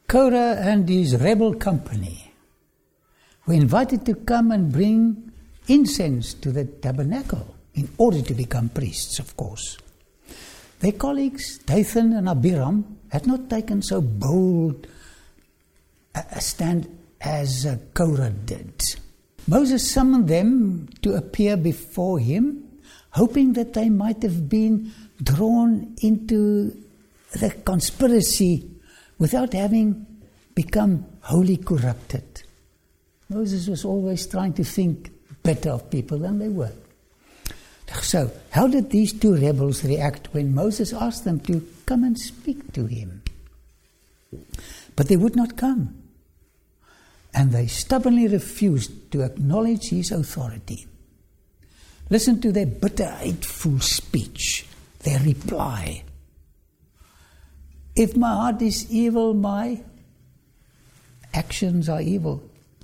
Korah and his rebel company were invited to come and bring incense to the tabernacle in order to become priests, of course. Their colleagues, Dathan and Abiram, had not taken so bold a stand as Korah did. Moses summoned them to appear before him, hoping that they might have been drawn into the conspiracy without having become wholly corrupted. Moses was always trying to think better of people than they were. So, how did these two rebels react when Moses asked them to come and speak to him? But they would not come. And they stubbornly refused to acknowledge his authority. Listen to their bitter, hateful speech, their reply. If my heart is evil, my actions are evil.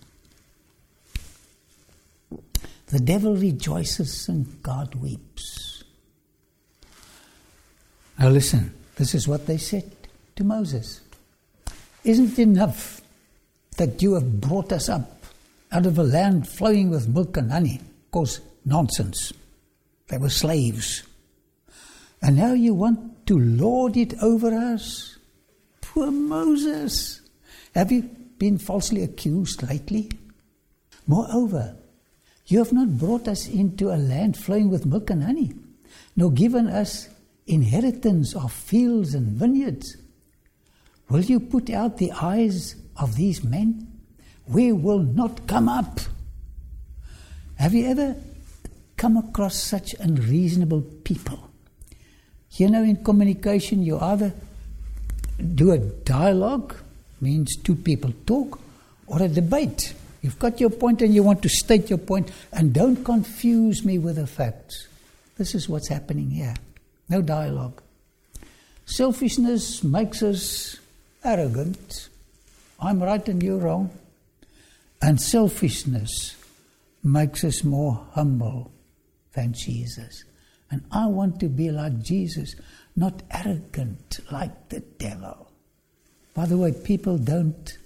The devil rejoices and God weeps. Now listen, this is what they said to Moses. Isn't it enough that you have brought us up out of a land flowing with milk and honey? Of course, nonsense. They were slaves. And now you want to lord it over us? Poor Moses. Have you been falsely accused lately? Moreover, you have not brought us into a land flowing with milk and honey, nor given us inheritance of fields and vineyards. Will you put out the eyes of these men? We will not come up. Have you ever come across such unreasonable people? You know, in communication, you either do a dialogue, means two people talk, or a debate. You've got your point and you want to state your point, and don't confuse me with the facts. This is what's happening here. No dialogue. Selfishness makes us arrogant. I'm right and you're wrong. And selfishness makes us more humble than Jesus. And I want to be like Jesus, not arrogant like the devil. By the way, people don't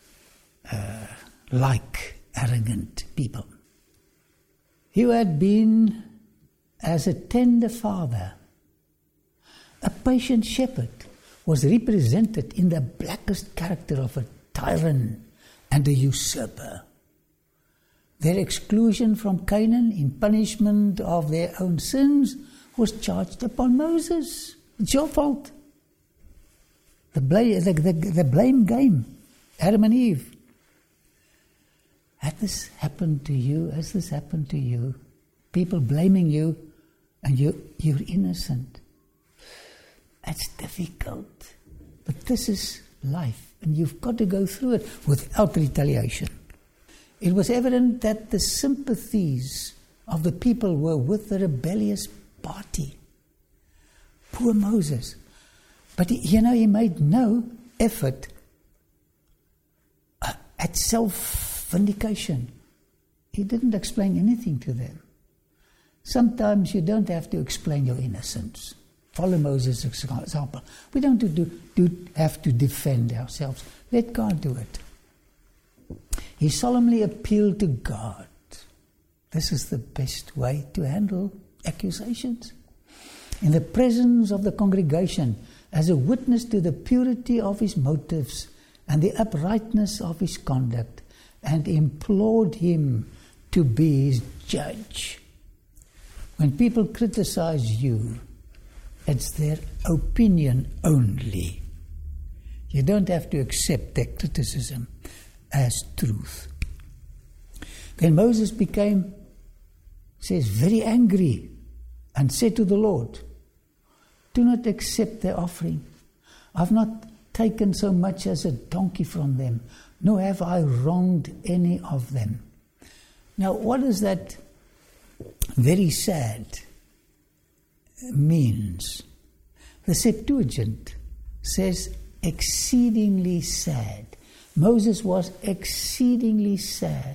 like arrogant people. He who had been as a tender father, a patient shepherd, was represented in the blackest character of a tyrant and a usurper. Their exclusion from Canaan in punishment of their own sins was charged upon Moses. It's your fault. The blame game, Adam and Eve. Has this happened to you? Has this happened to you? People blaming you and you're innocent. It's difficult. But this is life and you've got to go through it without retaliation. It was evident that the sympathies of the people were with the rebellious party. Poor Moses. But he made no effort at self-vindication. He didn't explain anything to them. Sometimes you don't have to explain your innocence. Follow Moses' example. We don't have to defend ourselves. Let God do it. He solemnly appealed to God. This is the best way to handle accusations. In the presence of the congregation, as a witness to the purity of his motives and the uprightness of his conduct, and implored him to be his judge. When people criticize you, it's their opinion only. You don't have to accept their criticism as truth. Then Moses became, says, very angry and said to the Lord, do not accept their offering. I've not taken so much as a donkey from them, nor have I wronged any of them. Now, what does that very sad means? The Septuagint says exceedingly sad. Moses was exceedingly sad.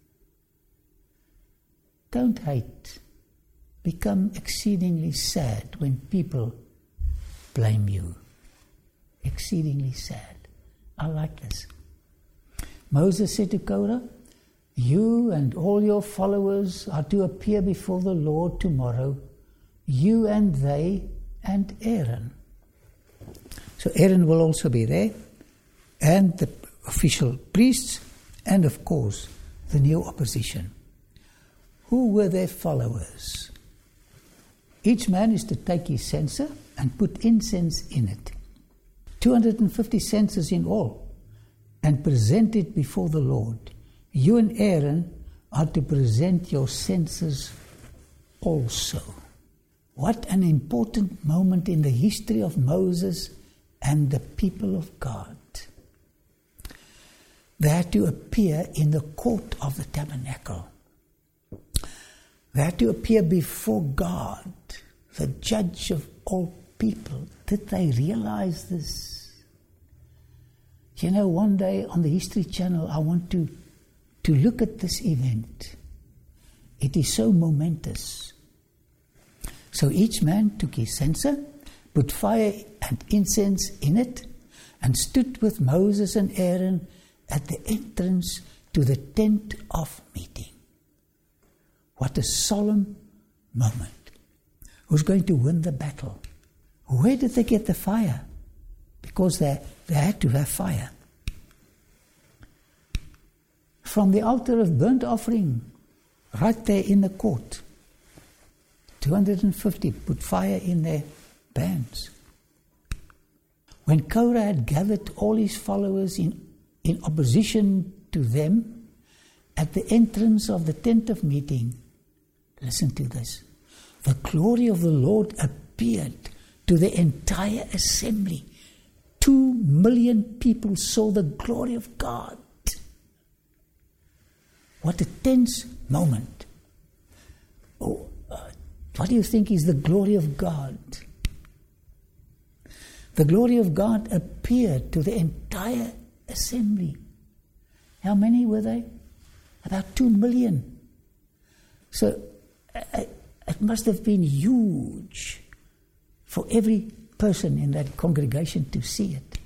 Don't hate. Become exceedingly sad when people blame you. Exceedingly sad. I like this. Moses said to Korah, "You and all your followers are to appear before the Lord tomorrow, you and they and Aaron." So Aaron will also be there, and the official priests, and of course the new opposition. Who were their followers? Each man is to take his censer and put incense in it. 250 censers in all, and present it before the Lord. You and Aaron are to present your censers also. What an important moment in the history of Moses and the people of God. They had to appear in the court of the tabernacle. They had to appear before God, the judge of all people. Did they realize this? You know, one day on the History Channel, I want to look at this event. It is so momentous. So each man took his censer, put fire and incense in it, and stood with Moses and Aaron at the entrance to the tent of meeting. What a solemn moment. Who's going to win the battle? Where did they get the fire? Because they had to have fire. From the altar of burnt offering, right there in the court, 250 put fire in their pans. When Korah had gathered all his followers in opposition to them at the entrance of the tent of meeting, listen to this, the glory of the Lord appeared to the entire assembly. 2 million people saw the glory of God. What a tense moment. What do you think is the glory of God? The glory of God appeared to the entire assembly. How many were they? About 2 million. So it must have been huge for every person in that congregation to see it.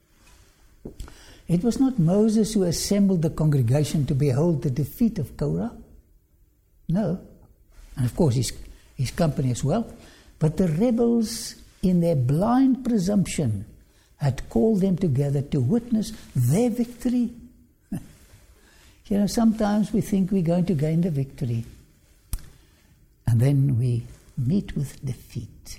It was not Moses who assembled the congregation to behold the defeat of Korah. No. And of course his company as well. But the rebels, in their blind presumption, had called them together to witness their victory. You know, sometimes we think we're going to gain the victory, and then we meet with defeat.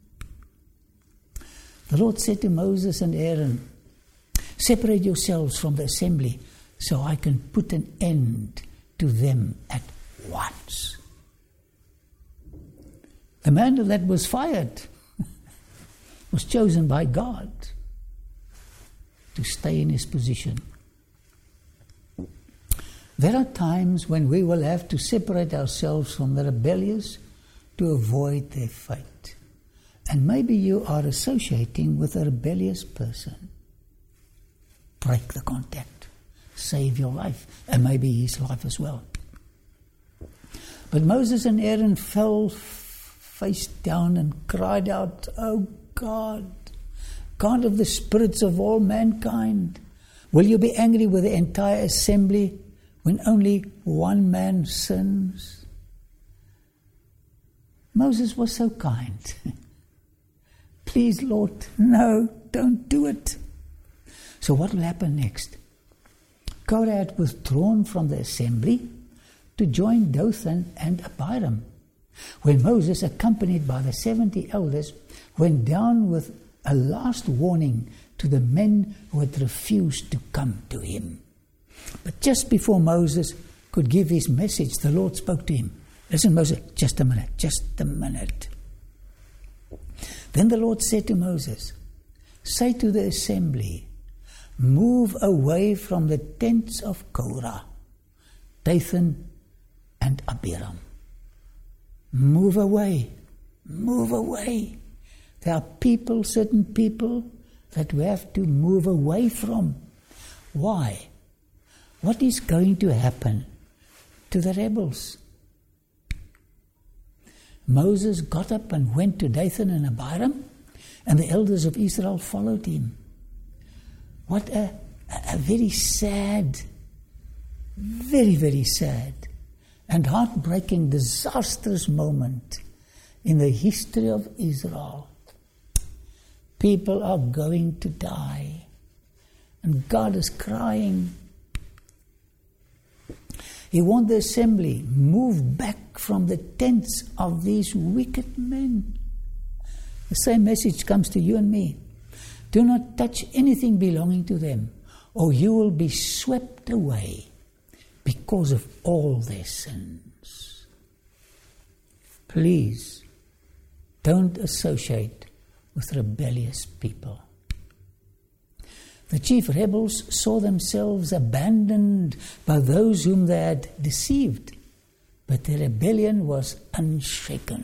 The Lord said to Moses and Aaron, "Separate yourselves from the assembly so I can put an end to them at once." The man that was fired was chosen by God to stay in his position. There are times when we will have to separate ourselves from the rebellious to avoid their fate. And maybe you are associating with a rebellious person. Break the contact. Save your life, and maybe his life as well. But Moses and Aaron fell face down and cried out, "Oh God, God of the spirits of all mankind, will you be angry with the entire assembly when only one man sins?" Moses was so kind. "Please, Lord, no, don't do it." So what will happen next? Korah had withdrawn from the assembly to join Dathan and Abiram, when Moses, accompanied by the 70 elders, went down with a last warning to the men who had refused to come to him. But just before Moses could give his message, the Lord spoke to him. "Listen, Moses, just a minute. Then the Lord said to Moses, "Say to the assembly, move away from the tents of Korah, Dathan and Abiram." Move away. There are certain people that we have to move away from. Why? What is going to happen to the rebels? Moses got up and went to Dathan and Abiram, and the elders of Israel followed him. What a very sad, very, very sad and heartbreaking, disastrous moment in the history of Israel. People are going to die. And God is crying. He warned the assembly, move back from the tents of these wicked men. The same message comes to you and me. Do not touch anything belonging to them, or you will be swept away because of all their sins. Please, don't associate with rebellious people. The chief rebels saw themselves abandoned by those whom they had deceived, but their rebellion was unshaken.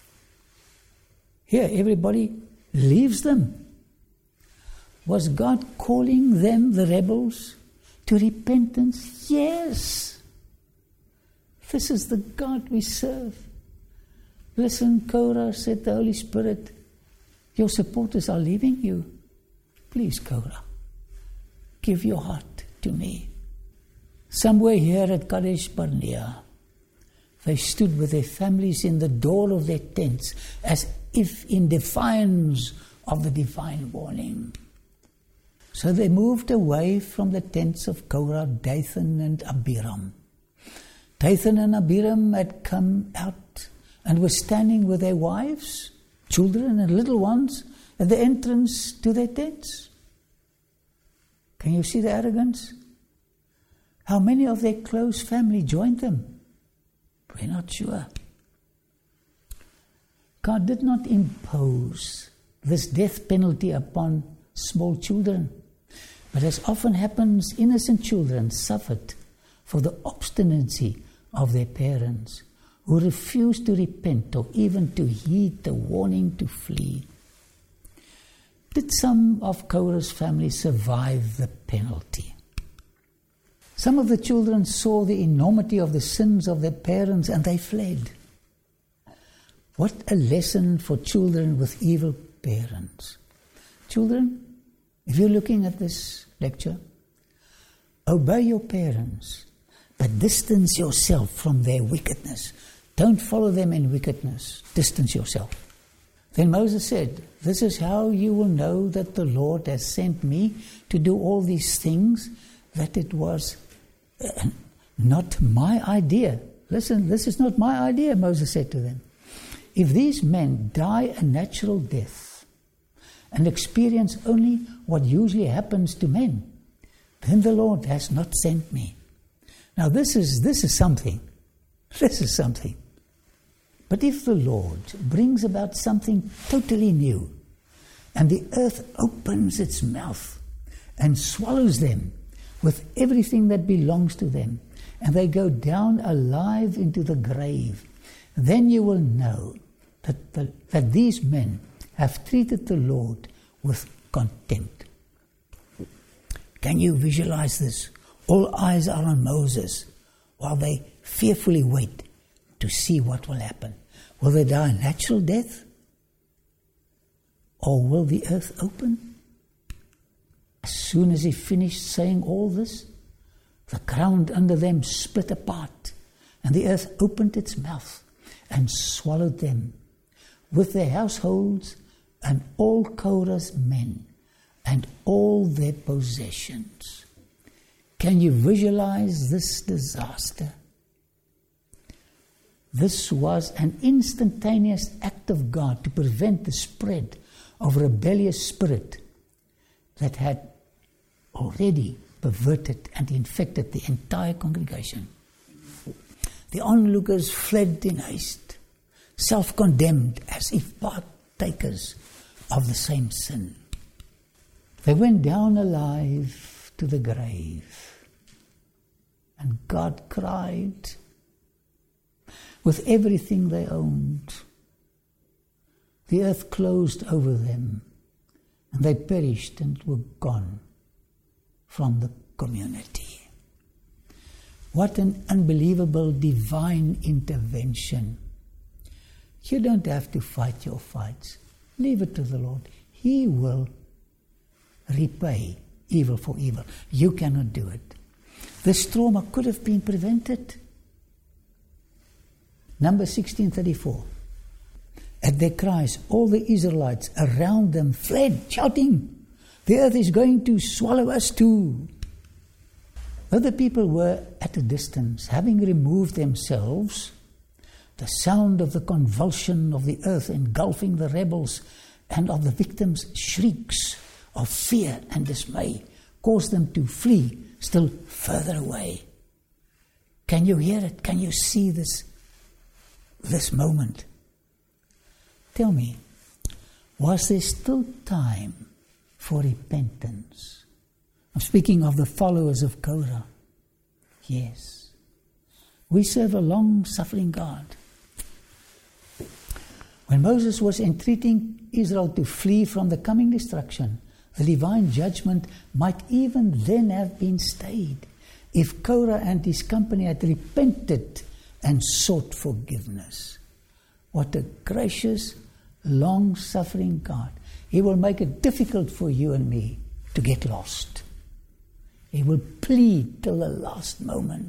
Here, everybody leaves them. Was God calling them, the rebels, to repentance? Yes. This is the God we serve. Listen, Korah, said the Holy Spirit, your supporters are leaving you. Please, Korah, give your heart to me. Somewhere here at Kadesh Barnea, they stood with their families in the door of their tents as if in defiance of the divine warning. So they moved away from the tents of Korah, Dathan and Abiram. Dathan and Abiram had come out and were standing with their wives, children and little ones at the entrance to their tents. Can you see the arrogance? How many of their close family joined them? We're not sure. God did not impose this death penalty upon small children. But as often happens, innocent children suffered for the obstinacy of their parents, who refused to repent or even to heed the warning to flee. Did some of Korah's family survive the penalty? Some of the children saw the enormity of the sins of their parents and they fled. What a lesson for children with evil parents. Children, if you're looking at this lecture, obey your parents, but distance yourself from their wickedness. Don't follow them in wickedness. Distance yourself. Then Moses said, this is how you will know that the Lord has sent me to do all these things, that it was not my idea. Listen, this is not my idea, Moses said to them. If these men die a natural death and experience only what usually happens to men, then the Lord has not sent me. Now this is something. This is something. But if the Lord brings about something totally new, and the earth opens its mouth and swallows them with everything that belongs to them, and they go down alive into the grave, then you will know that these men have treated the Lord with contempt. Can you visualize this? All eyes are on Moses while they fearfully wait to see what will happen. Will they die a natural death? Or will the earth open? As soon as he finished saying all this, the ground under them split apart, and the earth opened its mouth and swallowed them, with their households and all Korah's men and all their possessions. Can you visualize this disaster? This was an instantaneous act of God to prevent the spread of rebellious spirit that had already perverted and infected the entire congregation. The onlookers fled in haste, self-condemned as if partakers of the same sin. They went down alive to the grave, and God cried with everything they owned. The earth closed over them, and they perished and were gone from the community. What an unbelievable divine intervention. You don't have to fight your fights. Leave it to the Lord. He will repay evil for evil. You cannot do it. This trauma could have been prevented. Numbers 16:34. At their cries, all the Israelites around them fled, shouting, "The earth is going to swallow us too." Though the people were at a distance, having removed themselves, the sound of the convulsion of the earth engulfing the rebels and of the victims' shrieks of fear and dismay caused them to flee still further away. Can you hear it? Can you see this moment? Tell me, was there still time for repentance? I'm speaking of the followers of Korah. Yes. We serve a long-suffering God. When Moses was entreating Israel to flee from the coming destruction, the divine judgment might even then have been stayed if Korah and his company had repented and sought forgiveness. What a gracious, long-suffering God. He will make it difficult for you and me to get lost. He will plead till the last moment.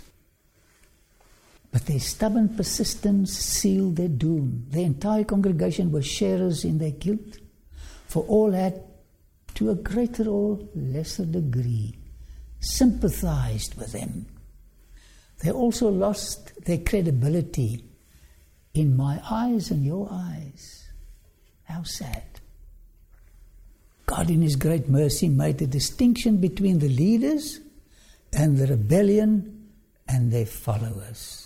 But their stubborn persistence sealed their doom. The entire congregation were sharers in their guilt, for all had, to a greater or lesser degree, sympathized with them. They also lost their credibility in my eyes and your eyes. How sad. God in His great mercy made a distinction between the leaders and the rebellion and their followers.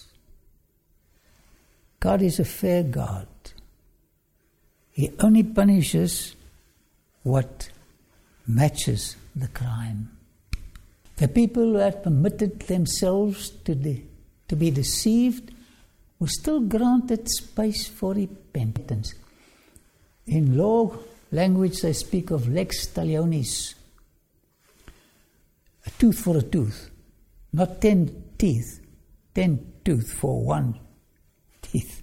God is a fair God. He only punishes what matches the crime. The people who had permitted themselves to be deceived were still granted space for repentance. In law language they speak of lex talionis, a tooth for a tooth, not 10 teeth, 10 tooth for one teeth.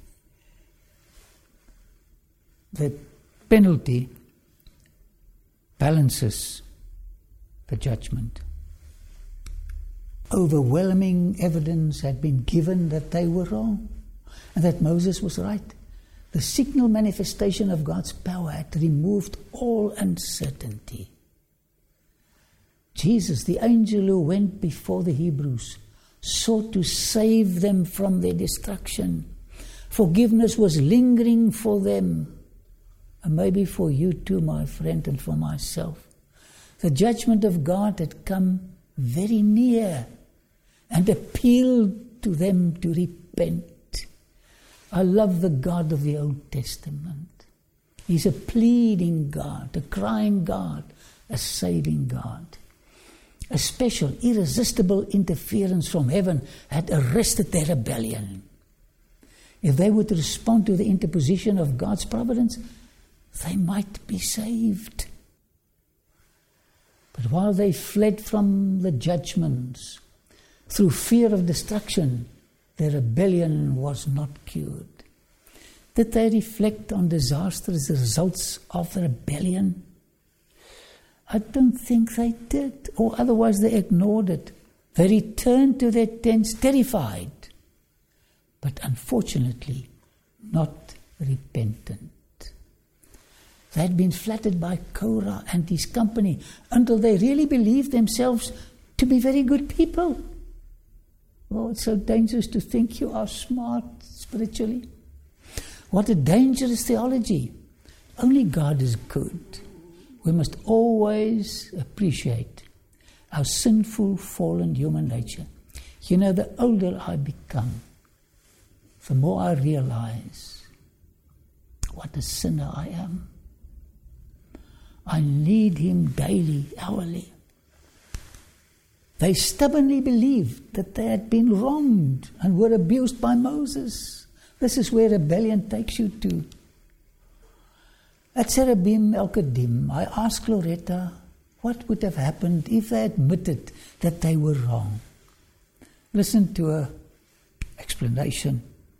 The penalty balances the judgment. Overwhelming evidence had been given that they were wrong and that Moses was right. The signal manifestation of God's power had removed all uncertainty. Jesus, the angel who went before the Hebrews, sought to save them from their destruction. Forgiveness was lingering for them, and maybe for you too, my friend, and for myself. The judgment of God had come very near and appealed to them to repent. I love the God of the Old Testament. He's a pleading God, a crying God, a saving God. A special, irresistible interference from heaven had arrested their rebellion. If they would respond to the interposition of God's providence, they might be saved. But while they fled from the judgments through fear of destruction, their rebellion was not cured. Did they reflect on disastrous results of the rebellion? I don't think they did, or otherwise they ignored it. They returned to their tents terrified, but unfortunately not repentant. They had been flattered by Korah and his company until they really believed themselves to be very good people. Oh, it's so dangerous to think you are smart spiritually. What a dangerous theology. Only God is good. We must always appreciate our sinful, fallen human nature. You know, the older I become, the more I realize what a sinner I am. I need Him daily, hourly. They stubbornly believed that they had been wronged and were abused by Moses. This is where rebellion takes you to. At Cherubim El-Kedim, I asked Loretta what would have happened if they admitted that they were wrong. Listen to her explanation.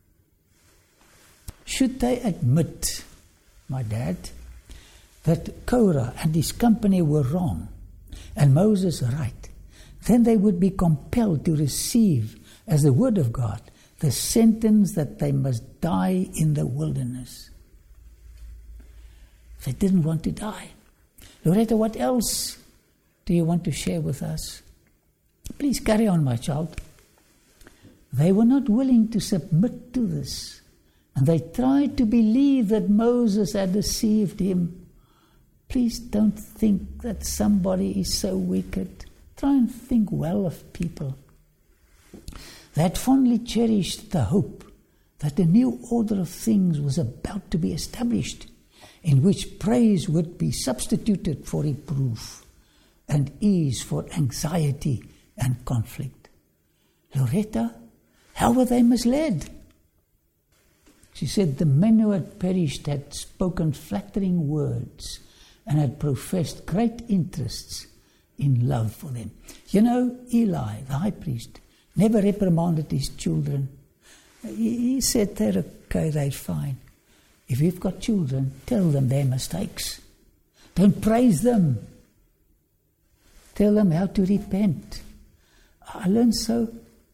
Should they admit, my dad, that Korah and his company were wrong, and Moses write, then they would be compelled to receive as the word of God the sentence that they must die in the wilderness. They didn't want to die. Loretta, what else do you want to share with us? Please carry on, my child. They were not willing to submit to this, and they tried to believe that Moses had deceived him. Please don't think that somebody is so wicked. Try and think well of people. They had fondly cherished the hope that a new order of things was about to be established, in which praise would be substituted for reproof, and ease for anxiety and conflict. Loretta, how were they misled? She said the men who had perished had spoken flattering words and had professed great interests in love for them. You know, Eli, the high priest, never reprimanded his children. He said they're okay, they're fine. If you've got children, tell them their mistakes. Don't praise them. Tell them how to repent. I learned so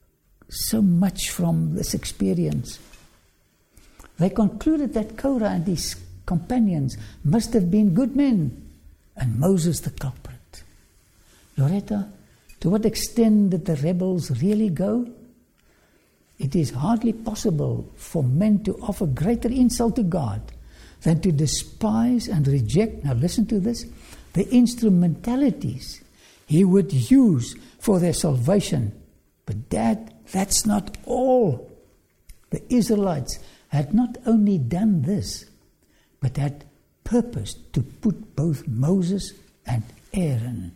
much from this experience. They concluded that Korah and his companions must have been good men, and Moses the culprit. Loretta, to what extent did the rebels really go? It is hardly possible for men to offer greater insult to God than to despise and reject, now listen to this, the instrumentalities He would use for their salvation. But Dad, that's not all. The Israelites had not only done this, but had purposed to put both Moses and Aaron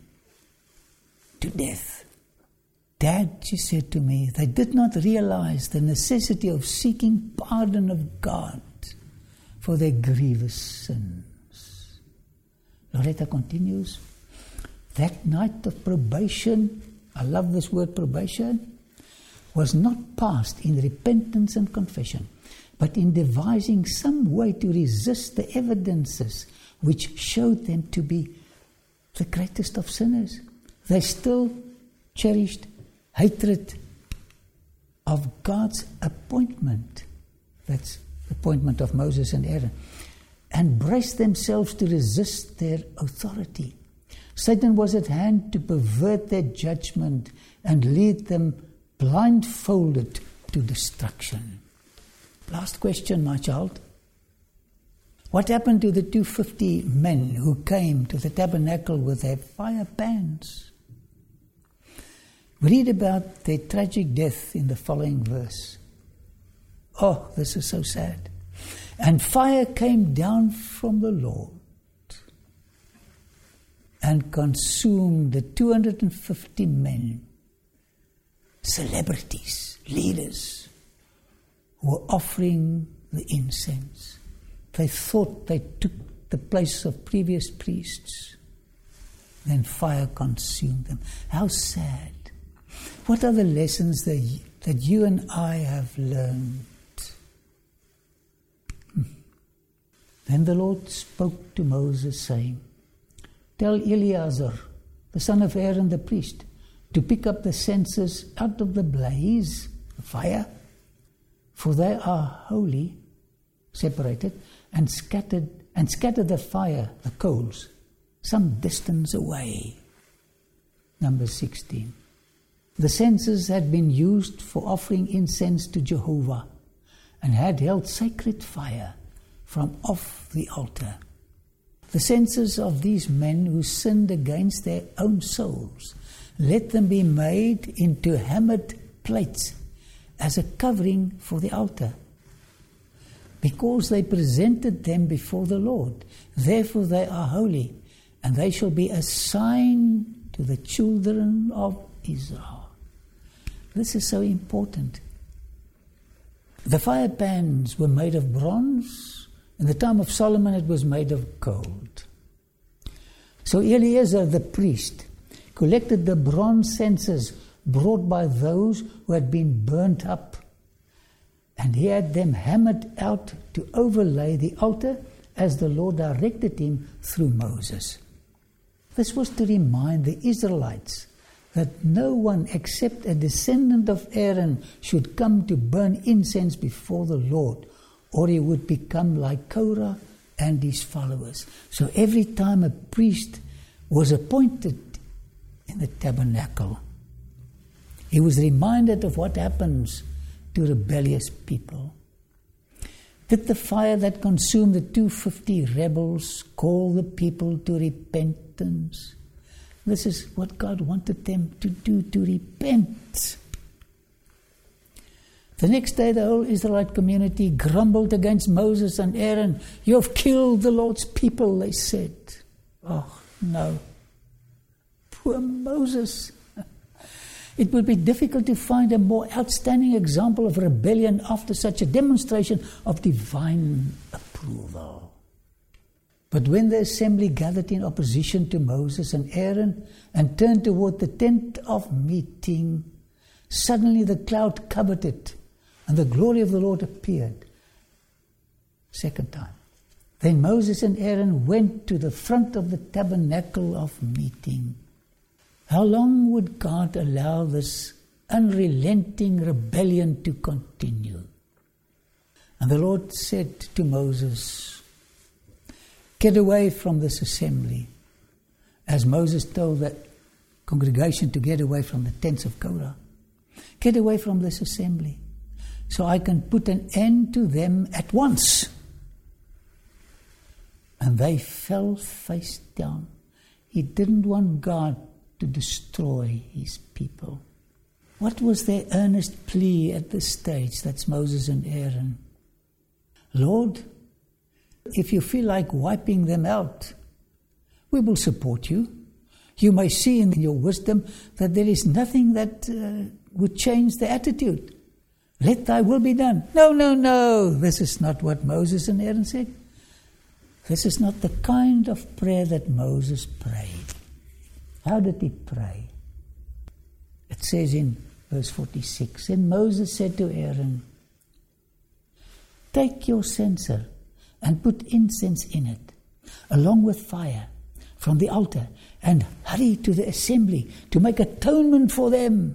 to death. Dad, she said to me, they did not realize the necessity of seeking pardon of God for their grievous sins. Loretta continues, that night of probation, I love this word probation, was not passed in repentance and confession, but in devising some way to resist the evidences which showed them to be the greatest of sinners. They still cherished hatred of God's appointment. That's the appointment of Moses and Aaron. And braced themselves to resist their authority. Satan was at hand to pervert their judgment and lead them blindfolded to destruction. Last question, my child. What happened to the 250 men who came to the tabernacle with their fire pans? We read about their tragic death in the following verse. Oh, this is so sad. And fire came down from the Lord and consumed the 250 men, celebrities, leaders, who were offering the incense. They thought they took the place of previous priests. Then fire consumed them. How sad. What are the lessons that you and I have learned? Then the Lord spoke to Moses, saying, tell Eleazar, the son of Aaron the priest, to pick up the censers out of the blaze, the fire, for they are holy, separated, and scatter the fire, the coals, some distance away. Number 16. The censers had been used for offering incense to Jehovah and had held sacred fire from off the altar. The censers of these men who sinned against their own souls, let them be made into hammered plates as a covering for the altar, because they presented them before the Lord. Therefore they are holy, and they shall be a sign to the children of Israel. This is so important. The fire pans were made of bronze. In the time of Solomon, it was made of gold. So Eleazar the priest collected the bronze censers brought by those who had been burnt up, and he had them hammered out to overlay the altar as the Lord directed him through Moses. This was to remind the Israelites that no one except a descendant of Aaron should come to burn incense before the Lord, or he would become like Korah and his followers. So every time a priest was appointed in the tabernacle, he was reminded of what happens to rebellious people. Did the fire that consumed the 250 rebels call the people to repentance? This is what God wanted them to do, to repent. The next day, the whole Israelite community grumbled against Moses and Aaron. "You have killed the Lord's people," they said. Oh, no. Poor Moses. It would be difficult to find a more outstanding example of rebellion after such a demonstration of divine approval. But when the assembly gathered in opposition to Moses and Aaron and turned toward the tent of meeting, suddenly the cloud covered it, and the glory of the Lord appeared. Second time. Then Moses and Aaron went to the front of the tabernacle of meeting. How long would God allow this unrelenting rebellion to continue? And the Lord said to Moses, "Get away from this assembly," as Moses told the congregation to get away from the tents of Korah. "Get away from this assembly, so I can put an end to them at once." And they fell face down. He didn't want God to destroy his people. What was their earnest plea at this stage? That's Moses and Aaron. "Lord, if you feel like wiping them out, we will support you. You may see in your wisdom that there is nothing that would change the attitude. Let thy will be done." No, no, no. This is not what Moses and Aaron said. This is not the kind of prayer that Moses prayed. How did he pray? It says in verse 46, "And Moses said to Aaron, take your censer and put incense in it, along with fire from the altar, and hurry to the assembly to make atonement for them."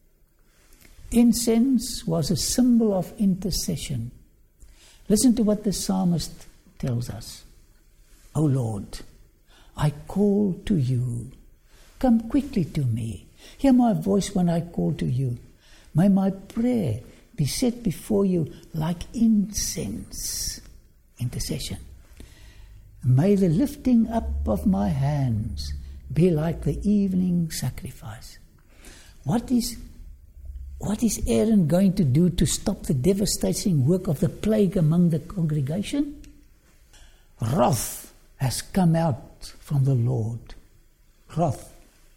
Incense was a symbol of intercession. Listen to what the psalmist tells us. "O Lord, I call to you. Come quickly to me. Hear my voice when I call to you. May my prayer be set before you like incense." Intercession. "May the lifting up of my hands be like the evening sacrifice." What is Aaron going to do to stop the devastating work of the plague among the congregation? Wrath has come out from the Lord. Wrath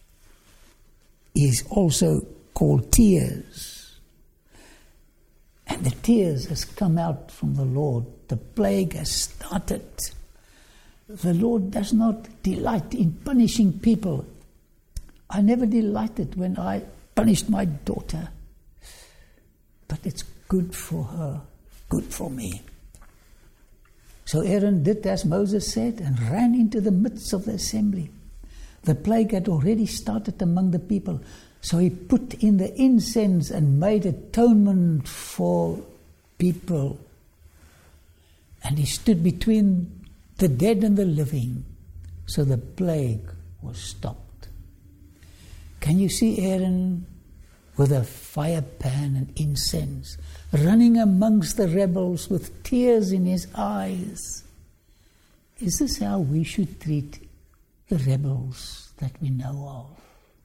is also called tears. And the tears has come out from the Lord. The plague has started. The Lord does not delight in punishing people. I never delighted when I punished my daughter. But it's good for her, good for me. So Aaron did as Moses said and ran into the midst of the assembly. The plague had already started among the people. So he put in the incense and made atonement for people. And he stood between the dead and the living. So the plague was stopped. Can you see Aaron with a fire pan and incense, running amongst the rebels with tears in his eyes? Is this how we should treat the rebels that we know of?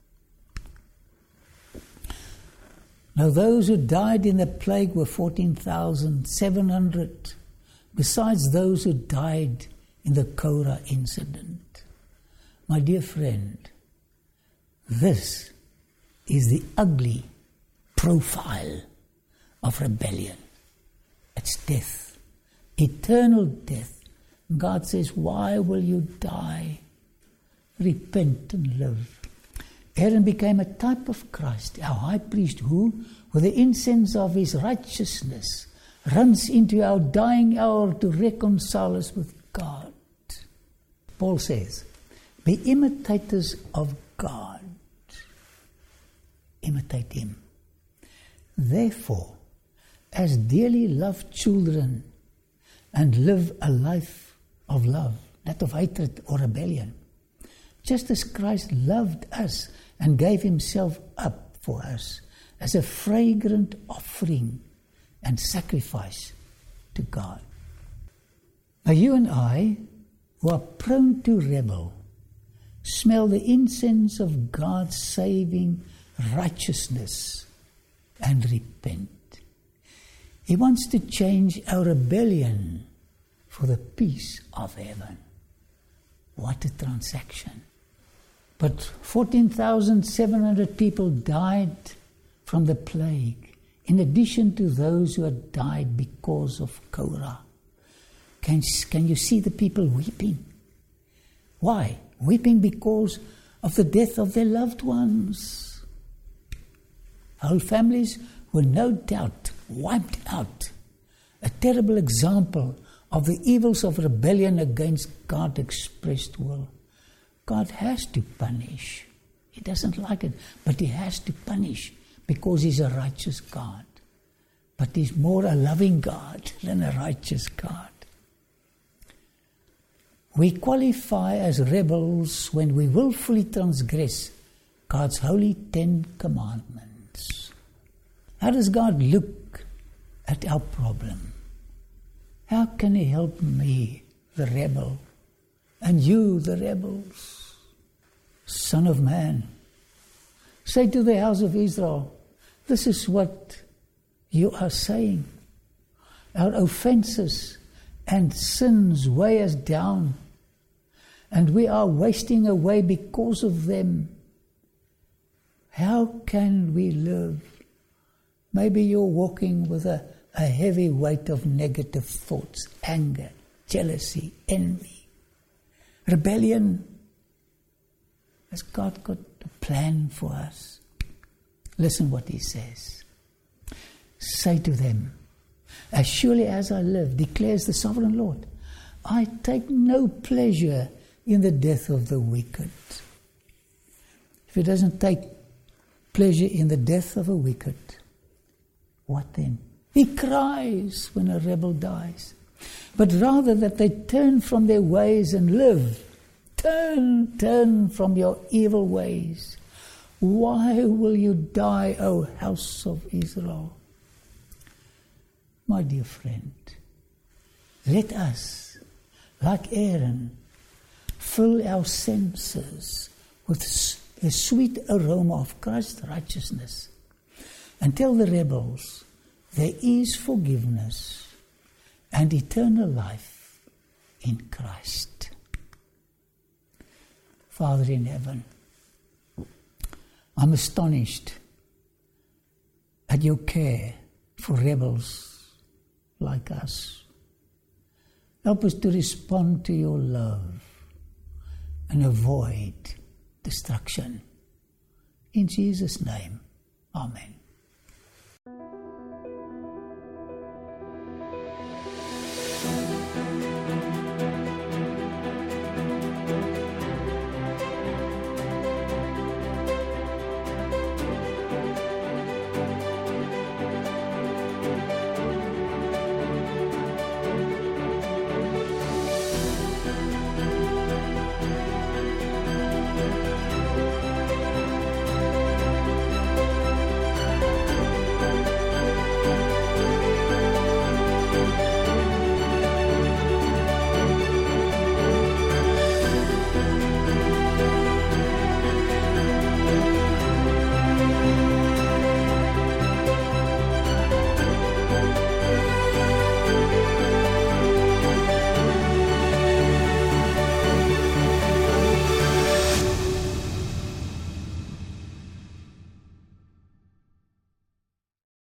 Now those who died in the plague were 14,700, besides those who died in the Korah incident. My dear friend, this is the ugly profile of rebellion. It's death, eternal death. God says, why will you die? Repent and live. Aaron became a type of Christ, our high priest, who, with the incense of his righteousness, runs into our dying hour to reconcile us with God. Paul says, Be imitators of God. Imitate Him. Therefore, as dearly loved children, and live a life of love, not of hatred or rebellion, just as Christ loved us and gave Himself up for us as a fragrant offering and sacrifice to God. Now you and I, who are prone to rebel, smell the incense of God's saving righteousness and repent. He wants to change our rebellion for the peace of heaven. What a transaction. But 14,700 people died from the plague, in addition to those who had died because of Korah. Can you see the people weeping? Why? Weeping because of the death of their loved ones. Whole families were no doubt wiped out. A terrible example of the evils of rebellion against God's expressed will. God has to punish. He doesn't like it, but He has to punish because He's a righteous God. But He's more a loving God than a righteous God. We qualify as rebels when we willfully transgress God's holy 10 commandments. How does God look at our problem? How can He help me, the rebel, and you, the rebels? Son of man, say to the house of Israel, this is what you are saying. Our offenses and sins weigh us down, and we are wasting away because of them. How can we live? Maybe you're walking with a heavy weight of negative thoughts, anger, jealousy, envy, rebellion. Has God got a plan for us? Listen what He says. Say to them, as surely as I live, declares the sovereign Lord, I take no pleasure in the death of the wicked. If He doesn't take pleasure in the death of a wicked, what then? He cries when a rebel dies. But rather that they turn from their ways and live. Turn from your evil ways. Why will you die, O house of Israel? My dear friend, let us, like Aaron, fill our senses with the sweet aroma of Christ's righteousness and tell the rebels there is forgiveness and eternal life in Christ. Father in heaven, I'm astonished at your care for rebels like us. Help us to respond to your love and avoid destruction. In Jesus' name, amen.